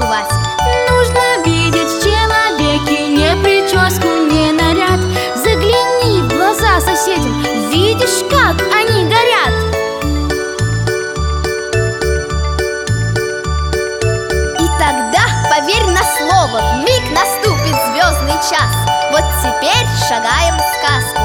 забывать. Нужно видеть в человеке не прическу, не наряд. Загляни в глаза соседям, видишь, как они горят. И тогда, поверь на слово, вмиг наступит звездный час. Вот теперь шагаем в сказку.